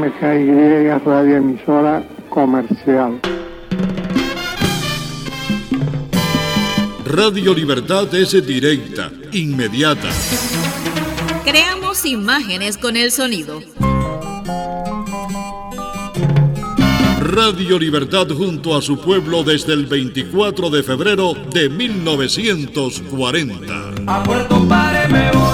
MKY radioemisora comercial. Radio Libertad es directa, inmediata. Creamos imágenes con el sonido. Radio Libertad junto a su pueblo desde el 24 de febrero de 1940. A Puerto Pare me voy.